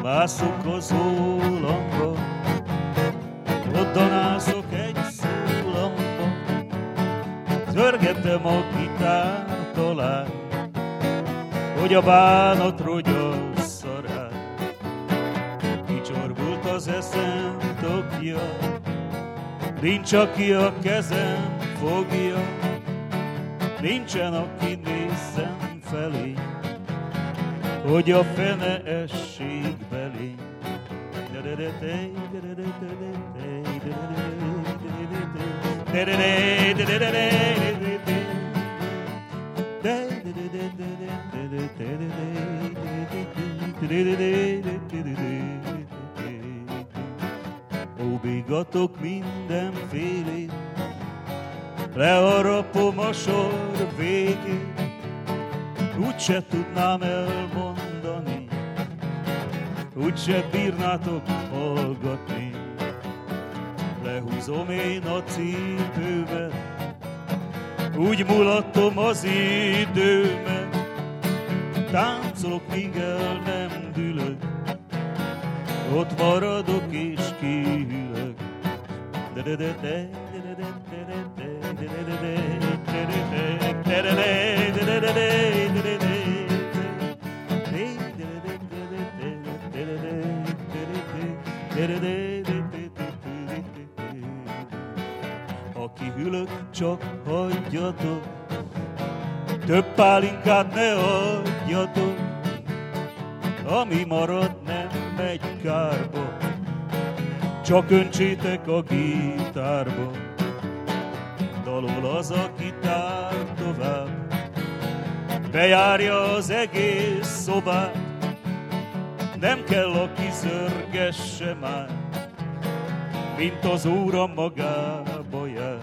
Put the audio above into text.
mászok az ólamba, oddanászok egy szólamba, zörgetem a gitárt alá, hogy a bánat rogyassza rá. Kicsorbult az eszem tokja, nincs, aki a kezem fogja, nincsen, aki nézzen felé, hogy a fene essék belé. Óbigatok mindenfélét, leharapom a sor végét, úgyse tudnám elmondani, úgyse bírnátok hallgatni. Lehúzom én a cipőmet, úgy mulatom az időmet, táncolok, míg el nem dülök, ott maradok és kihűlök. Ha kihűlök, csak hagyjatok, több pálinkát ne adjatok, ami marad nem megy kárba, csak öntsétek a gitárba. Dalol az a gitár tovább, bejárja az egész szobát, nem kell, aki zörgesse már, mint az óra magába jár.